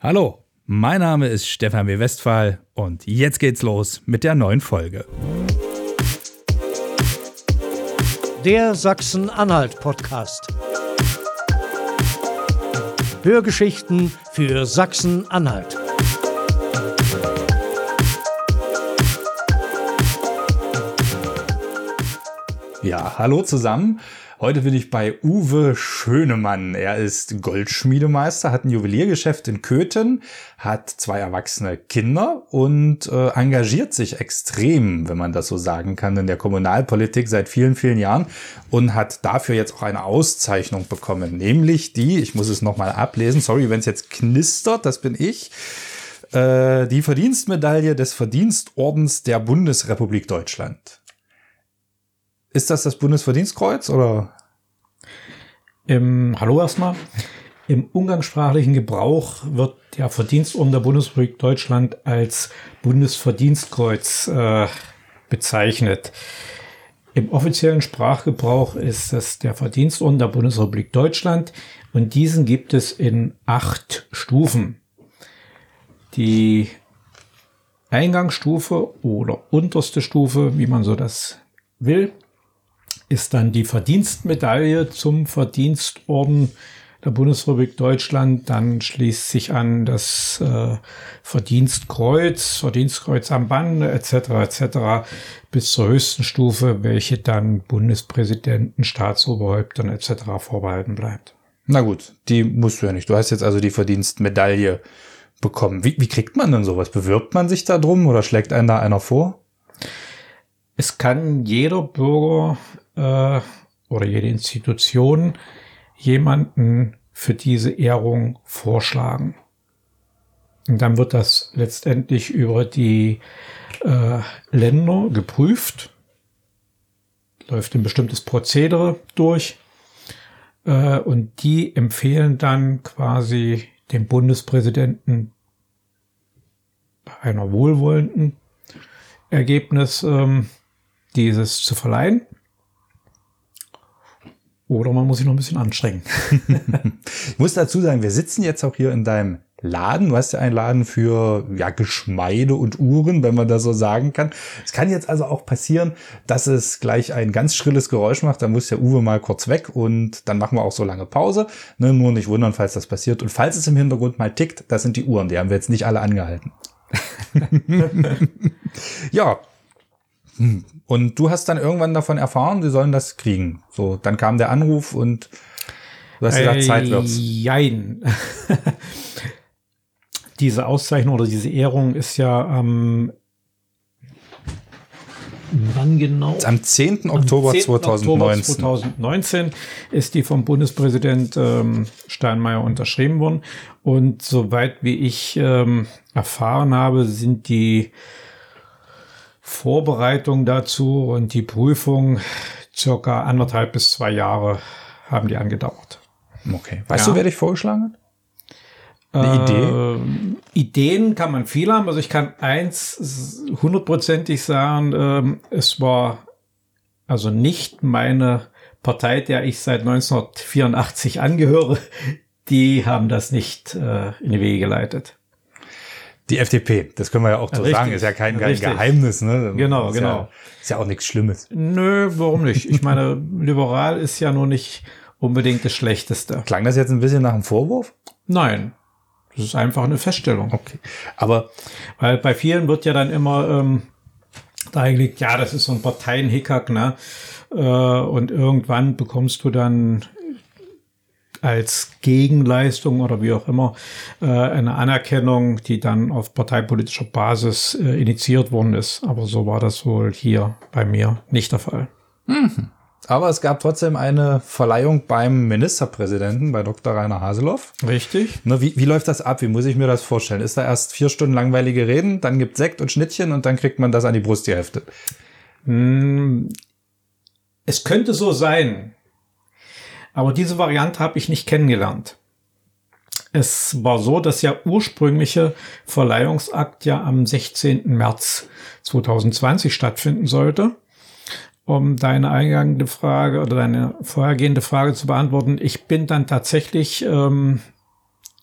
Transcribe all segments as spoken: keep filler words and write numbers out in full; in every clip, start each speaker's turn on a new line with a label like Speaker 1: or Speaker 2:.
Speaker 1: Hallo, mein Name ist Stefan W. Westphal und jetzt geht's los mit der neuen Folge.
Speaker 2: Der Sachsen-Anhalt-Podcast. Hörgeschichten für Sachsen-Anhalt.
Speaker 1: Ja, hallo zusammen. Heute bin ich bei Uwe Schönemann. Er ist Goldschmiedemeister, hat ein Juweliergeschäft in Köthen, hat zwei erwachsene Kinder und äh, engagiert sich extrem, wenn man das so sagen kann, in der Kommunalpolitik seit vielen, vielen Jahren und hat dafür jetzt auch eine Auszeichnung bekommen, nämlich die, ich muss es nochmal ablesen, sorry, wenn es jetzt knistert, das bin ich, äh, die Verdienstmedaille des Verdienstordens der Bundesrepublik Deutschland. Ist das das Bundesverdienstkreuz oder?
Speaker 3: Im, hallo erstmal. Im umgangssprachlichen Gebrauch wird der Verdienstorden der Bundesrepublik Deutschland als Bundesverdienstkreuz äh, bezeichnet. Im offiziellen Sprachgebrauch ist es der Verdienstorden der Bundesrepublik Deutschland und diesen gibt es in acht Stufen. Die Eingangsstufe oder unterste Stufe, wie man so das will, ist dann die Verdienstmedaille zum Verdienstorden der Bundesrepublik Deutschland. Dann schließt sich an das äh, Verdienstkreuz, Verdienstkreuz am Bande et cetera et cetera bis zur höchsten Stufe, welche dann Bundespräsidenten, Staatsoberhäuptern et cetera vorbehalten bleibt.
Speaker 1: Na gut, die musst du ja nicht. Du hast jetzt also die Verdienstmedaille bekommen. Wie, wie kriegt man denn sowas? Bewirbt man sich da drum oder schlägt einen da einer vor?
Speaker 3: Es kann jeder Bürger äh, oder jede Institution jemanden für diese Ehrung vorschlagen. Und dann wird das letztendlich über die äh, Länder geprüft, läuft ein bestimmtes Prozedere durch äh, und die empfehlen dann quasi dem Bundespräsidenten bei einer wohlwollenden Ergebnis ähm, dieses zu verleihen. Oder man muss sich noch ein bisschen anstrengen.
Speaker 1: Ich muss dazu sagen, wir sitzen jetzt auch hier in deinem Laden. Du hast ja einen Laden für ja, Geschmeide und Uhren, wenn man das so sagen kann. Es kann jetzt also auch passieren, dass es gleich ein ganz schrilles Geräusch macht. Da muss der Uwe mal kurz weg und dann machen wir auch so lange Pause. Ne, nur nicht wundern, falls das passiert. Und falls es im Hintergrund mal tickt, das sind die Uhren. Die haben wir jetzt nicht alle angehalten. Ja. Und du hast dann irgendwann davon erfahren, sie sollen das kriegen. So, dann kam der Anruf und du hast gesagt, äh, Zeit wird's.
Speaker 3: Jein. Diese Auszeichnung oder diese Ehrung ist ja am ähm, wann genau?
Speaker 1: Am zehnten Oktober zweitausendneunzehn.
Speaker 3: zweitausendneunzehn ist die vom Bundespräsident ähm, Steinmeier unterschrieben worden. Und soweit wie ich ähm, erfahren habe, sind die Vorbereitung dazu und die Prüfung circa anderthalb bis zwei Jahre haben die angedauert.
Speaker 1: Okay. Weißt
Speaker 3: ja.
Speaker 1: du, wer dich vorgeschlagen hat? Eine
Speaker 3: äh,
Speaker 1: Idee?
Speaker 3: Ideen kann man viel haben. Also ich kann eins hundertprozentig sagen, ähm, es war also nicht meine Partei, der ich seit neunzehnhundertvierundachtzig angehöre. Die haben das nicht äh, in die Wege geleitet.
Speaker 1: Die F D P, das können wir ja auch so
Speaker 3: Richtig,
Speaker 1: sagen, ist ja kein, kein
Speaker 3: richtig.
Speaker 1: Geheimnis. Ne?
Speaker 3: Genau,
Speaker 1: ist
Speaker 3: genau.
Speaker 1: Ja, ist ja auch nichts Schlimmes.
Speaker 3: Nö, warum nicht? Ich meine, liberal ist ja nur nicht unbedingt das Schlechteste.
Speaker 1: Klang das jetzt ein bisschen nach einem Vorwurf?
Speaker 3: Nein, das ist einfach eine Feststellung.
Speaker 1: Okay, aber
Speaker 3: weil bei vielen wird ja dann immer ähm, dargelegt, ja, das ist so ein Parteienhickhack, ne? Äh, und irgendwann bekommst du dann als Gegenleistung oder wie auch immer äh, eine Anerkennung, die dann auf parteipolitischer Basis äh, initiiert worden ist. Aber so war das wohl hier bei mir nicht der Fall.
Speaker 1: Mhm. Aber es gab trotzdem eine Verleihung beim Ministerpräsidenten, bei Doktor Rainer Haseloff.
Speaker 3: Richtig.
Speaker 1: Ne, wie, wie läuft das ab? Wie muss ich mir das vorstellen? Ist da erst vier Stunden langweilige Reden, dann gibt's Sekt und Schnittchen und dann kriegt man das an die Brust geheftet?
Speaker 3: Hm, es könnte so sein. Aber diese Variante habe ich nicht kennengelernt. Es war so, dass der ursprüngliche Verleihungsakt ja am sechzehnten März zweitausendzwanzig stattfinden sollte. Um deine eingehende Frage oder deine vorhergehende Frage zu beantworten, ich bin dann tatsächlich ähm,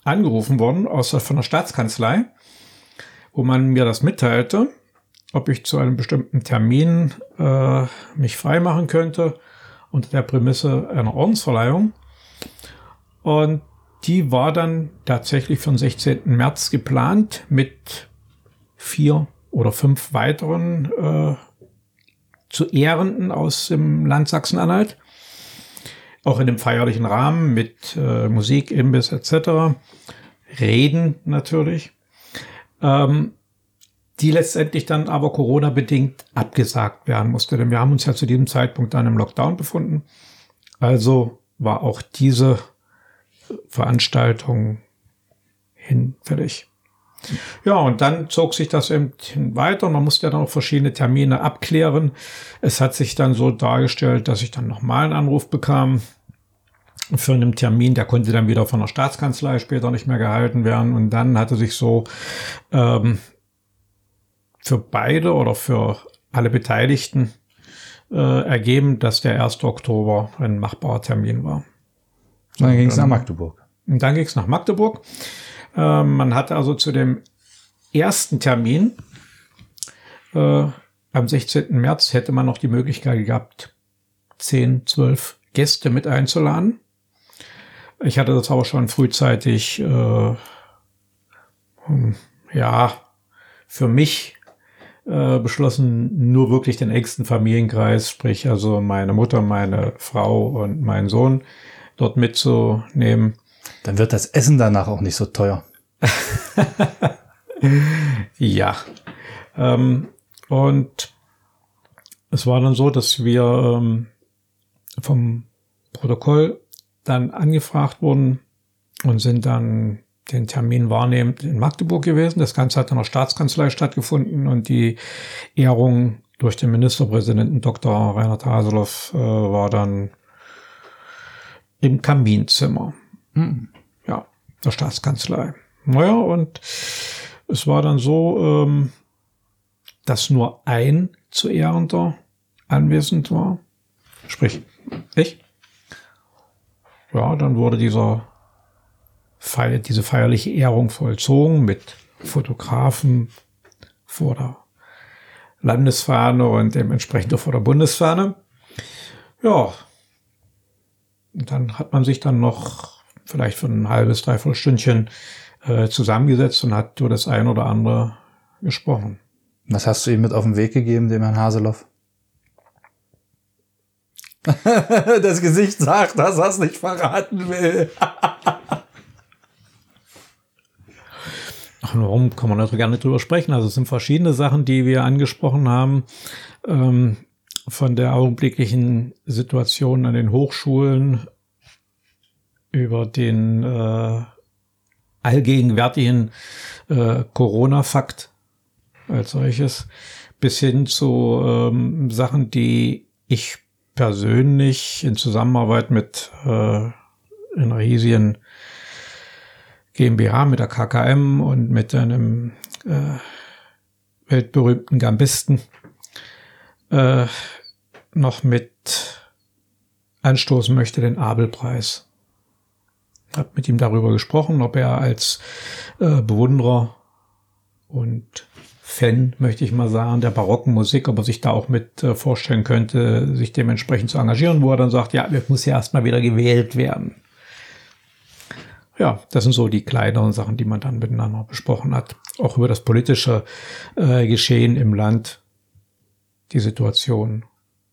Speaker 3: angerufen worden aus, von der Staatskanzlei, wo man mir das mitteilte, ob ich zu einem bestimmten Termin äh, mich freimachen könnte, unter der Prämisse einer Ordensverleihung. Und die war dann tatsächlich für den sechzehnten März geplant mit vier oder fünf weiteren äh, zu Ehrenden aus dem Land Sachsen-Anhalt. Auch in dem feierlichen Rahmen mit äh, Musik, Imbiss et cetera. Reden natürlich. Ähm, die letztendlich dann aber Corona-bedingt abgesagt werden musste. Denn wir haben uns ja zu diesem Zeitpunkt dann im Lockdown befunden. Also war auch diese Veranstaltung hinfällig. Ja, und dann zog sich das eben weiter. Man musste ja dann auch verschiedene Termine abklären. Es hat sich dann so dargestellt, dass ich dann nochmal einen Anruf bekam für einen Termin. Der konnte dann wieder von der Staatskanzlei später nicht mehr gehalten werden. Und dann hatte sich so ähm, für beide oder für alle Beteiligten äh, ergeben, dass der erste Oktober ein machbarer Termin war.
Speaker 1: Und dann ging es nach Magdeburg.
Speaker 3: Und dann ging es nach Magdeburg. Äh, man hatte also zu dem ersten Termin äh, am sechzehnten März hätte man noch die Möglichkeit gehabt, zehn, zwölf Gäste mit einzuladen. Ich hatte das aber schon frühzeitig äh, ja für mich äh, beschlossen, nur wirklich den engsten Familienkreis, sprich also meine Mutter, meine Frau und meinen Sohn dort mitzunehmen.
Speaker 1: Dann wird das Essen danach auch nicht so teuer.
Speaker 3: Ja. Ähm, und es war dann so, dass wir ähm, vom Protokoll dann angefragt wurden und sind dann den Termin wahrnehmend in Magdeburg gewesen. Das Ganze hat in der Staatskanzlei stattgefunden und die Ehrung durch den Ministerpräsidenten Doktor Reinhard Haseloff äh, war dann im Kaminzimmer. Hm. Ja, der Staatskanzlei. Naja, und es war dann so, ähm, dass nur ein zu Ehrender anwesend war. Sprich, ich. Ja, dann wurde dieser Feier, diese feierliche Ehrung vollzogen mit Fotografen vor der Landesfahne und dementsprechend vor der Bundesfahne. Ja, und dann hat man sich dann noch vielleicht für ein halbes, dreiviertel Stündchen äh, zusammengesetzt und hat über das ein oder andere gesprochen.
Speaker 1: Was hast du ihm mit auf den Weg gegeben, dem Herrn Haseloff? Das Gesicht sagt, dass er es nicht verraten will.
Speaker 3: Ach, warum kann man da gerne drüber sprechen? Also es sind verschiedene Sachen, die wir angesprochen haben. Ähm, von der augenblicklichen Situation an den Hochschulen über den äh, allgegenwärtigen äh, Corona-Fakt als solches bis hin zu ähm, Sachen, die ich persönlich in Zusammenarbeit mit äh, einer hiesigen GmbH, mit der K K M und mit einem äh, weltberühmten Gambisten äh, noch mit anstoßen möchte, den Abel-Preis. Ich habe mit ihm darüber gesprochen, ob er als äh, Bewunderer und Fan, möchte ich mal sagen, der barocken Musik, ob er sich da auch mit äh, vorstellen könnte, sich dementsprechend zu engagieren, wo er dann sagt, ja, es muss ja erstmal wieder gewählt werden. Ja, das sind so die kleineren Sachen, die man dann miteinander besprochen hat. Auch über das politische äh, Geschehen im Land, die Situation.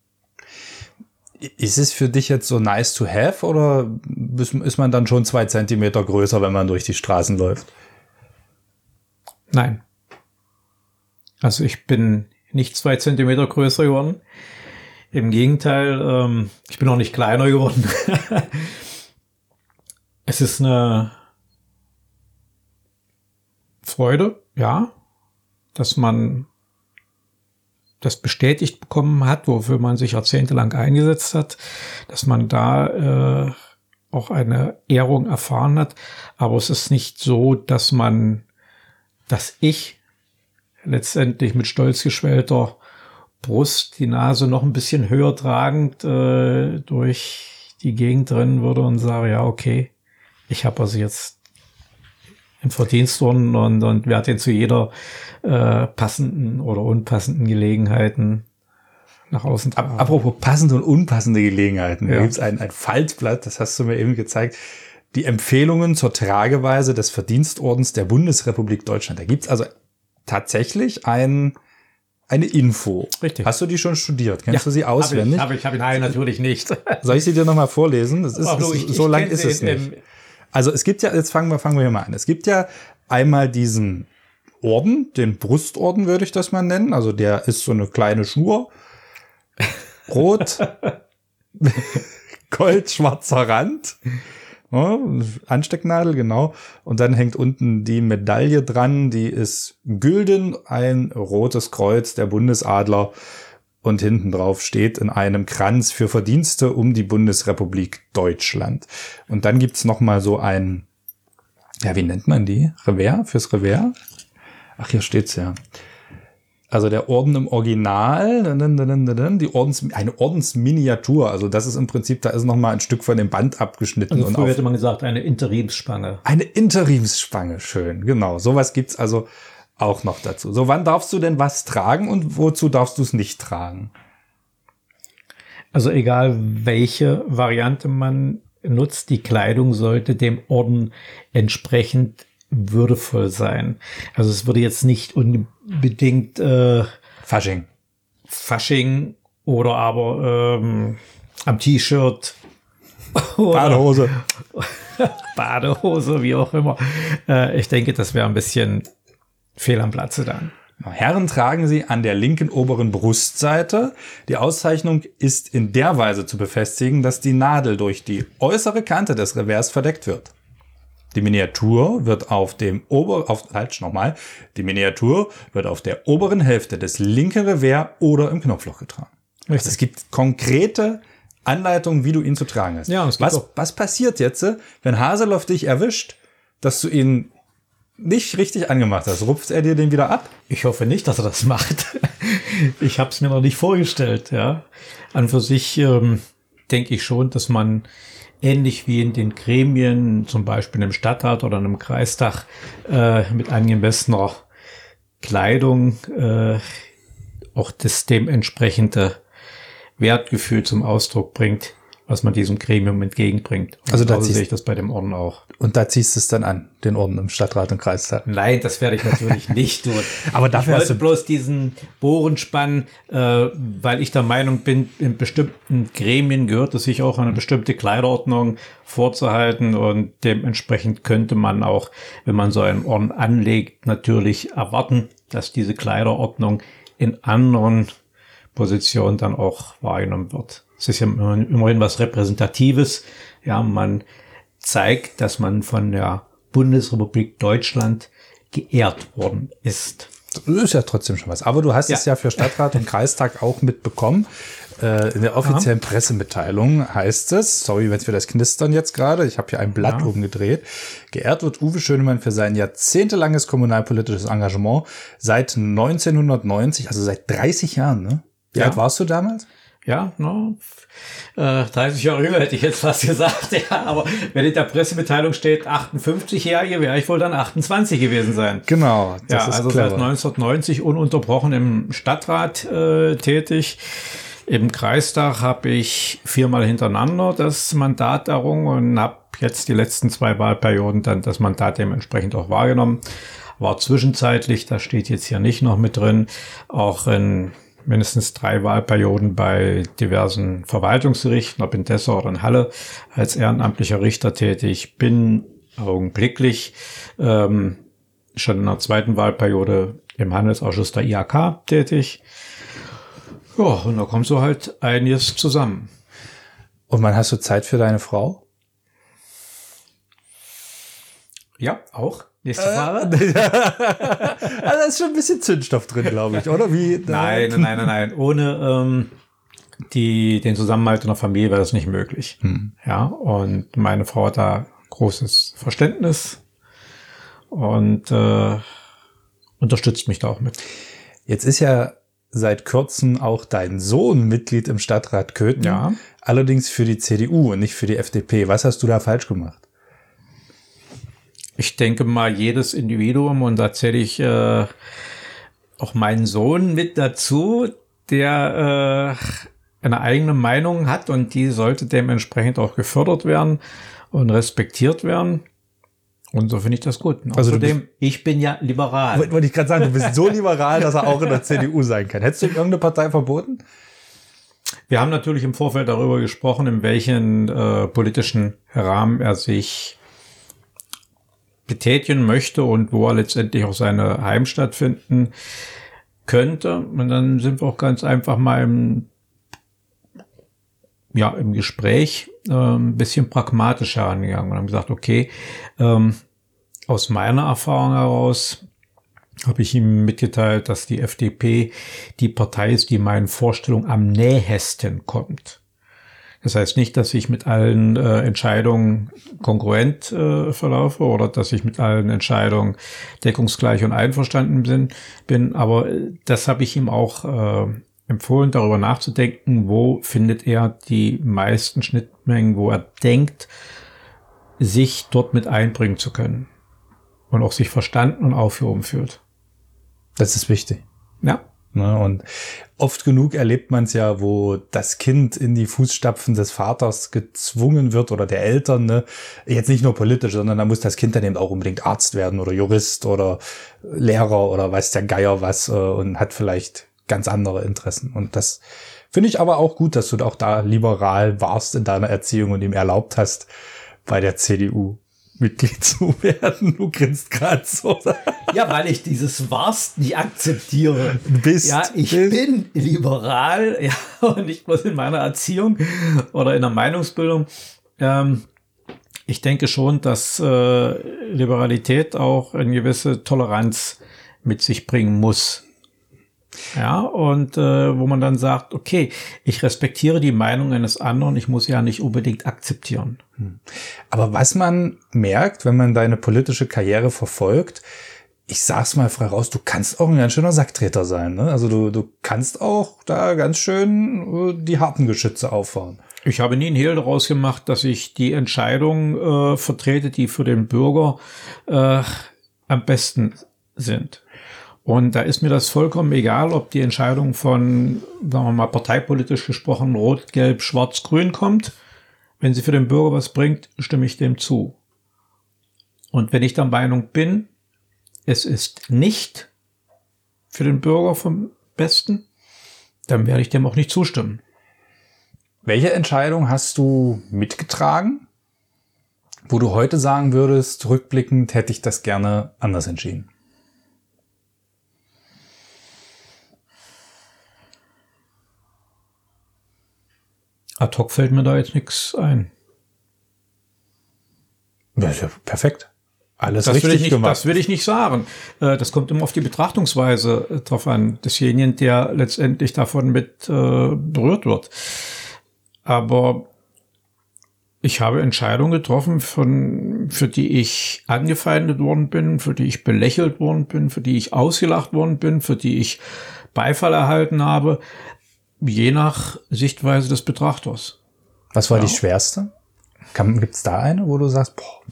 Speaker 1: Ist es für dich jetzt so nice to have oder ist man dann schon zwei Zentimeter größer, wenn man durch die Straßen läuft?
Speaker 3: Nein. Also ich bin nicht zwei Zentimeter größer geworden. Im Gegenteil, ähm, ich bin auch nicht kleiner geworden. Es ist eine Freude, ja, dass man das bestätigt bekommen hat, wofür man sich jahrzehntelang eingesetzt hat, dass man da äh, auch eine Ehrung erfahren hat. Aber es ist nicht so, dass man, dass ich letztendlich mit stolz geschwellter Brust die Nase noch ein bisschen höher tragend äh, durch die Gegend rennen würde und sage, ja, okay, ich habe also jetzt einen Verdienstorden und, und werde den zu jeder äh, passenden oder unpassenden Gelegenheiten nach außen tragen.
Speaker 1: Apropos passende und unpassende Gelegenheiten.
Speaker 3: Ja.
Speaker 1: Da gibt es ein, ein Faltblatt, das hast du mir eben gezeigt. Die Empfehlungen zur Trageweise des Verdienstordens der Bundesrepublik Deutschland. Da gibt's also tatsächlich ein, eine Info.
Speaker 3: Richtig.
Speaker 1: Hast du die schon studiert? Kennst du sie auswendig?
Speaker 3: Habe ich, habe ich, hab ich, nein, natürlich nicht.
Speaker 1: Soll ich sie dir nochmal vorlesen? Das ist,
Speaker 3: Ach, du,
Speaker 1: ist,
Speaker 3: ich- ich
Speaker 1: so lang
Speaker 3: kenn
Speaker 1: ist
Speaker 3: sie
Speaker 1: es
Speaker 3: in-
Speaker 1: nicht. Also es gibt ja, jetzt fangen wir, fangen wir hier mal an. Es gibt ja einmal diesen Orden, den Brustorden würde ich das mal nennen. Also der ist so eine kleine Schnur. Rot, Gold, schwarzer Rand. Ja, Anstecknadel, genau. Und dann hängt unten die Medaille dran. Die ist gülden, ein rotes Kreuz, der Bundesadler. Und hinten drauf steht in einem Kranz für Verdienste um die Bundesrepublik Deutschland. Und dann gibt's noch mal so ein, ja, wie nennt man die? Revers? Fürs Revers? Ach, hier steht's ja. Also der Orden im Original, die Ordens, eine Ordensminiatur. Also das ist im Prinzip, da ist noch mal ein Stück von dem Band abgeschnitten.
Speaker 3: Also
Speaker 1: und
Speaker 3: früher
Speaker 1: auf
Speaker 3: hätte man gesagt, eine Interimsspange.
Speaker 1: eine Interimsspange, schön, genau. Sowas gibt's also auch noch dazu. So, wann darfst du denn was tragen und wozu darfst du es nicht tragen?
Speaker 3: Also egal, welche Variante man nutzt, die Kleidung sollte dem Orden entsprechend würdevoll sein. Also es würde jetzt nicht unbedingt äh,
Speaker 1: Fasching.
Speaker 3: Fasching oder aber ähm, am T-Shirt oder
Speaker 1: Badehose.
Speaker 3: Badehose, wie auch immer. Äh, ich denke, das wäre ein bisschen fehl am Platze dann.
Speaker 1: Herren tragen sie an der linken oberen Brustseite. Die Auszeichnung ist in der Weise zu befestigen, dass die Nadel durch die äußere Kante des Revers verdeckt wird. Die Miniatur wird auf dem Ober, auf, halt, nochmal. Die Miniatur wird auf der oberen Hälfte des linken Revers oder im Knopfloch getragen. Also es gibt konkrete Anleitungen, wie du ihn zu tragen hast.
Speaker 3: Ja, und es gibt
Speaker 1: was,
Speaker 3: auch-
Speaker 1: was passiert jetzt, wenn Haseloff dich erwischt, dass du ihn nicht richtig angemacht hast? Rupft er dir den wieder ab?
Speaker 3: Ich hoffe nicht, dass er das macht. Ich habe es mir noch nicht vorgestellt. Ja, an für sich ähm, denke ich schon, dass man ähnlich wie in den Gremien, zum Beispiel im Stadtrat oder im Kreistag, äh, mit angemessener Kleidung äh, auch das dementsprechende Wertgefühl zum Ausdruck bringt, was man diesem Gremium entgegenbringt. Und
Speaker 1: Also da
Speaker 3: genauso
Speaker 1: ziehst-
Speaker 3: sehe ich das bei dem Orden auch.
Speaker 1: Und da ziehst du es dann an, den Orden im Stadtrat und Kreistag.
Speaker 3: Nein, das werde ich natürlich nicht tun.
Speaker 1: Aber dafür
Speaker 3: ich
Speaker 1: hast
Speaker 3: wollte
Speaker 1: du-
Speaker 3: bloß diesen Bohren spannen, äh, weil ich der Meinung bin, in bestimmten Gremien gehört es sich auch eine bestimmte Kleiderordnung vorzuhalten und dementsprechend könnte man auch, wenn man so einen Orden anlegt, natürlich erwarten, dass diese Kleiderordnung in anderen Positionen dann auch wahrgenommen wird. Es ist ja immerhin was Repräsentatives. Ja, man zeigt, dass man von der Bundesrepublik Deutschland geehrt worden ist.
Speaker 1: Das ist ja trotzdem schon was. Aber du hast
Speaker 3: Ja.
Speaker 1: es ja für Stadtrat und Kreistag auch mitbekommen. Äh, in der offiziellen Pressemitteilung heißt es, sorry wenn für das Knistern jetzt gerade, ich habe hier ein Blatt
Speaker 3: Ja.
Speaker 1: umgedreht, geehrt wird Uwe Schönemann für sein jahrzehntelanges kommunalpolitisches Engagement seit neunzehnhundertneunzig, also seit dreißig Jahren. Ne? Wie
Speaker 3: Ja.
Speaker 1: alt warst du damals?
Speaker 3: Ja, no, äh, dreißig Jahre jünger hätte ich jetzt fast gesagt. Ja, aber wenn in der Pressemitteilung steht achtundfünfzig-Jährige, wäre ich wohl dann achtundzwanzig gewesen sein.
Speaker 1: Genau,
Speaker 3: Ja, also seit neunzehnhundertneunzig ununterbrochen im Stadtrat äh, tätig. Im Kreistag habe ich viermal hintereinander das Mandat errungen und habe jetzt die letzten zwei Wahlperioden dann das Mandat dementsprechend auch wahrgenommen. War zwischenzeitlich, das steht jetzt hier nicht noch mit drin, auch in mindestens drei Wahlperioden bei diversen Verwaltungsgerichten, ob in Dessau oder in Halle, als ehrenamtlicher Richter tätig. Bin augenblicklich ähm, schon in der zweiten Wahlperiode im Handelsausschuss der I H K tätig. Ja, und da kommt so halt einiges zusammen.
Speaker 1: Und wann hast du Zeit für deine Frau?
Speaker 3: Ja, auch. Nächste Frage.
Speaker 1: Also da ist schon ein bisschen Zündstoff drin, glaube ich, oder? Wie?
Speaker 3: Nein, nein, nein, nein, nein. Ohne ähm, die, den Zusammenhalt in der Familie wäre das nicht möglich.
Speaker 1: Hm.
Speaker 3: Ja, und meine Frau hat da großes Verständnis und äh, unterstützt mich da auch mit.
Speaker 1: Jetzt ist ja seit kurzem auch dein Sohn Mitglied im Stadtrat Köthen.
Speaker 3: Ja.
Speaker 1: Allerdings für die C D U und nicht für die F D P. Was hast du da falsch gemacht?
Speaker 3: Ich denke mal, jedes Individuum, und da zähle ich äh, auch meinen Sohn mit dazu, der äh, eine eigene Meinung hat, und die sollte dementsprechend auch gefördert werden und respektiert werden. Und so finde ich das gut. Und
Speaker 1: Also
Speaker 3: außerdem, ich bin ja liberal.
Speaker 1: Wollte wollte ich gerade sagen, du bist so liberal, dass er auch in der C D U sein kann. Hättest du ihm irgendeine Partei verboten?
Speaker 3: Wir haben natürlich im Vorfeld darüber gesprochen, in welchen äh, politischen Rahmen er sich betätigen möchte und wo er letztendlich auch seine Heimstatt finden könnte. Und dann sind wir auch ganz einfach mal im, ja, im Gespräch äh, ein bisschen pragmatischer angegangen und haben gesagt, okay, ähm, aus meiner Erfahrung heraus habe ich ihm mitgeteilt, dass die F D P die Partei ist, die meinen Vorstellungen am nähesten kommt. Das heißt nicht, dass ich mit allen äh, Entscheidungen kongruent äh, verlaufe oder dass ich mit allen Entscheidungen deckungsgleich und einverstanden bin, bin aber das habe ich ihm auch äh, empfohlen, darüber nachzudenken, wo findet er die meisten Schnittmengen, wo er denkt, sich dort mit einbringen zu können und auch sich verstanden und aufgehoben fühlt.
Speaker 1: Das ist wichtig.
Speaker 3: Ja.
Speaker 1: Ne, und oft genug erlebt man es ja, wo das Kind in die Fußstapfen des Vaters gezwungen wird oder der Eltern, ne? Jetzt nicht nur politisch, sondern da muss das Kind dann eben auch unbedingt Arzt werden oder Jurist oder Lehrer oder weiß der Geier was äh, und hat vielleicht ganz andere Interessen. Und das finde ich aber auch gut, dass du auch da liberal warst in deiner Erziehung und ihm erlaubt hast, bei der C D U Mitglied zu werden. Du grinst gerade so.
Speaker 3: Ja, weil ich dieses warst nicht akzeptiere.
Speaker 1: Du bist.
Speaker 3: Ja, ich
Speaker 1: bist.
Speaker 3: bin liberal, ja, und nicht bloß in meiner Erziehung oder in der Meinungsbildung. Ähm, ich denke schon, dass äh, Liberalität auch eine gewisse Toleranz mit sich bringen muss. Ja, und äh, wo man dann sagt, okay, ich respektiere die Meinung eines anderen, ich muss ja nicht unbedingt akzeptieren.
Speaker 1: Aber was man merkt, wenn man deine politische Karriere verfolgt, ich sag's mal frei raus, du kannst auch ein ganz schöner Sacktreter sein, ne? Also du, du kannst auch da ganz schön äh, die harten Geschütze auffahren.
Speaker 3: Ich habe nie einen Hehl daraus gemacht, dass ich die Entscheidungen äh, vertrete, die für den Bürger äh, am besten sind. Und da ist mir das vollkommen egal, ob die Entscheidung von, sagen wir mal, parteipolitisch gesprochen, Rot, Gelb, Schwarz, Grün kommt. Wenn sie für den Bürger was bringt, stimme ich dem zu. Und wenn ich der Meinung bin, es ist nicht für den Bürger vom Besten, dann werde ich dem auch nicht zustimmen.
Speaker 1: Welche Entscheidung hast du mitgetragen, wo du heute sagen würdest, rückblickend hätte ich das gerne anders entschieden?
Speaker 3: Ad hoc fällt mir da jetzt nichts ein.
Speaker 1: Ja, ist ja perfekt. Alles
Speaker 3: das
Speaker 1: richtig
Speaker 3: will ich nicht,
Speaker 1: gemacht.
Speaker 3: Das will ich nicht sagen. Das kommt immer auf die Betrachtungsweise drauf an, desjenigen, der letztendlich davon mit äh, berührt wird. Aber ich habe Entscheidungen getroffen, von, für die ich angefeindet worden bin, für die ich belächelt worden bin, für die ich ausgelacht worden bin, für die ich Beifall erhalten habe, je nach Sichtweise des Betrachters.
Speaker 1: Was war
Speaker 3: Ja.
Speaker 1: die schwerste? Gibt es da eine, wo du sagst, boah,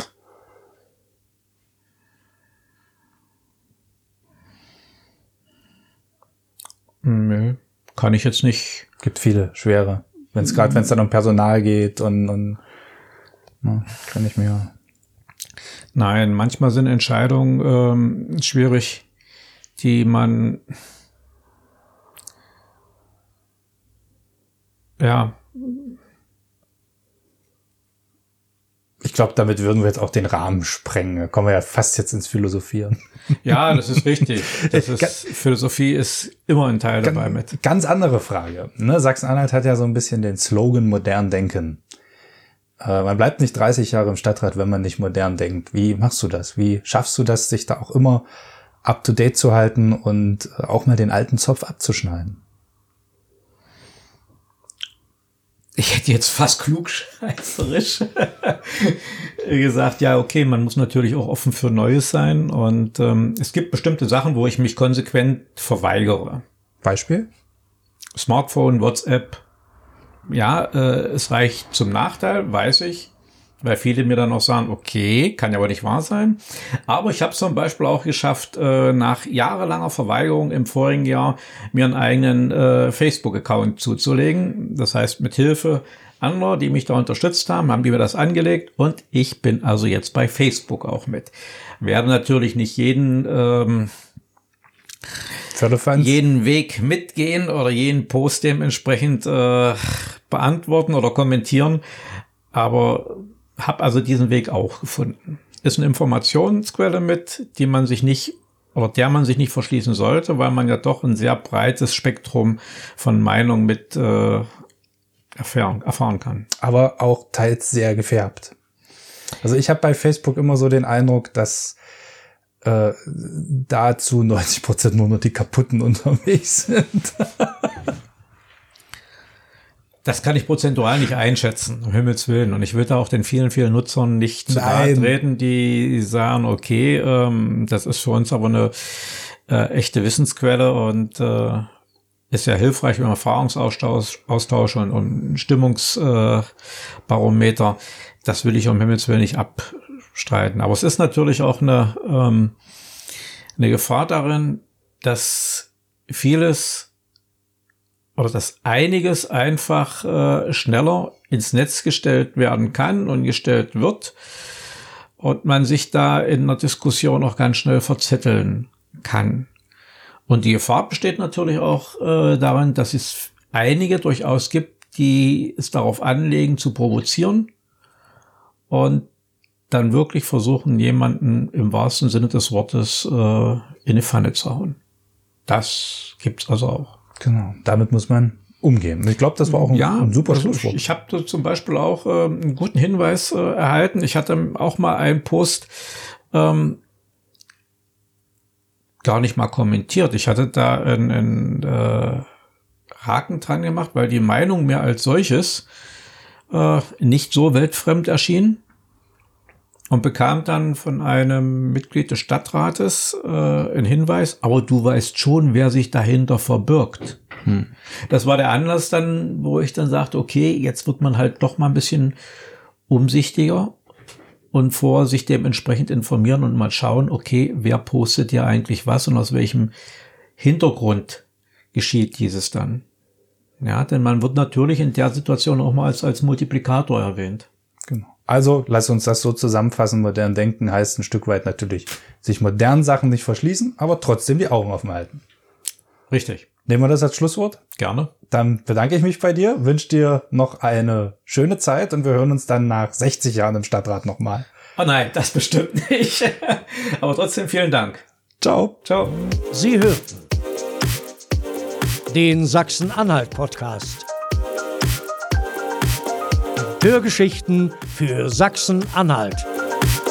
Speaker 3: Nö, kann ich jetzt nicht.
Speaker 1: gibt viele schwere. Wenn es gerade, wenn es dann um Personal geht und, und na, kann ich mir.
Speaker 3: Nein, manchmal sind Entscheidungen ähm, schwierig, die man ja
Speaker 1: Ich glaube, damit würden wir jetzt auch den Rahmen sprengen. Da kommen wir ja fast jetzt ins Philosophieren.
Speaker 3: ja, das ist richtig. Das ist, Philosophie ist immer ein Teil dabei mit.
Speaker 1: Ganz andere Frage. Ne? Sachsen-Anhalt hat ja so ein bisschen den Slogan modern denken. Äh, man bleibt nicht dreißig Jahre im Stadtrat, wenn man nicht modern denkt. Wie machst du das? Wie schaffst du das, sich da auch immer up to date zu halten und auch mal den alten Zopf abzuschneiden?
Speaker 3: Ich hätte jetzt fast klugscheißerisch gesagt, ja, okay, man muss natürlich auch offen für Neues sein. Und ähm, es gibt bestimmte Sachen, wo ich mich konsequent verweigere.
Speaker 1: Beispiel?
Speaker 3: Smartphone, WhatsApp. Ja, äh, es reicht zum Nachteil, weiß ich. weil viele mir dann auch sagen, okay, kann ja aber nicht wahr sein. Aber ich habe es zum Beispiel auch geschafft, äh, nach jahrelanger Verweigerung im vorigen Jahr mir einen eigenen äh, Facebook-Account zuzulegen. Das heißt, mit Hilfe anderer, die mich da unterstützt haben, haben die mir das angelegt und ich bin also jetzt bei Facebook auch mit. Werde natürlich nicht jeden ähm, jeden Weg mitgehen oder jeden Post dementsprechend äh, beantworten oder kommentieren, aber habe also diesen Weg auch gefunden. Ist eine Informationsquelle mit, die man sich nicht oder der man sich nicht verschließen sollte, weil man ja doch ein sehr breites Spektrum von Meinungen mit äh, erfahren, erfahren kann.
Speaker 1: Aber auch teils sehr gefärbt. Also ich habe bei Facebook immer so den Eindruck, dass äh, da zu neunzig Prozent nur noch die Kaputten unterwegs sind.
Speaker 3: Das kann ich prozentual nicht einschätzen, um Himmels Willen. Und ich will da auch den vielen, vielen Nutzern nicht zu nahe treten, die sagen, okay, ähm, das ist für uns aber eine äh, echte Wissensquelle und äh, ist ja hilfreich im Erfahrungsaustausch Austausch und, und Stimmungsbarometer. Äh, das will ich um Himmels Willen nicht abstreiten. Aber es ist natürlich auch eine, ähm, eine Gefahr darin, dass vieles oder dass einiges einfach äh, schneller ins Netz gestellt werden kann und gestellt wird und man sich da in einer Diskussion auch ganz schnell verzetteln kann. Und die Gefahr besteht natürlich auch äh, darin, dass es einige durchaus gibt, die es darauf anlegen, zu provozieren und dann wirklich versuchen, jemanden im wahrsten Sinne des Wortes äh, in eine Pfanne zu hauen. Das gibt's also auch.
Speaker 1: Genau, damit muss man umgehen. Ich glaube, das war auch ein,
Speaker 3: ja,
Speaker 1: ein super
Speaker 3: also
Speaker 1: Schlusswort.
Speaker 3: Ich, ich habe zum Beispiel auch äh, einen guten Hinweis äh, erhalten. Ich hatte auch mal einen Post ähm, gar nicht mal kommentiert. Ich hatte da einen, einen äh, Haken dran gemacht, weil die Meinung mir als solches äh, nicht so weltfremd erschien. Und bekam dann von einem Mitglied des Stadtrates äh, einen Hinweis, aber du weißt schon, wer sich dahinter verbirgt. Hm. Das war der Anlass dann, wo ich dann sagte, okay, jetzt wird man halt doch mal ein bisschen umsichtiger und vor sich dementsprechend informieren und mal schauen, okay, wer postet ja eigentlich was und aus welchem Hintergrund geschieht dieses dann. Ja, denn man wird natürlich in der Situation auch mal als, als Multiplikator erwähnt.
Speaker 1: Genau. Also, lass uns das so zusammenfassen. Modern denken heißt ein Stück weit natürlich, sich modernen Sachen nicht verschließen, aber trotzdem die Augen offen halten.
Speaker 3: Richtig.
Speaker 1: Nehmen wir das als Schlusswort?
Speaker 3: Gerne.
Speaker 1: Dann bedanke ich mich bei dir, wünsche dir noch eine schöne Zeit und wir hören uns dann nach sechzig Jahren im Stadtrat nochmal.
Speaker 3: Oh nein, das bestimmt nicht. Aber trotzdem vielen Dank.
Speaker 1: Ciao.
Speaker 3: Ciao.
Speaker 2: Sie hörten den Sachsen-Anhalt-Podcast. Hörgeschichten für Sachsen-Anhalt.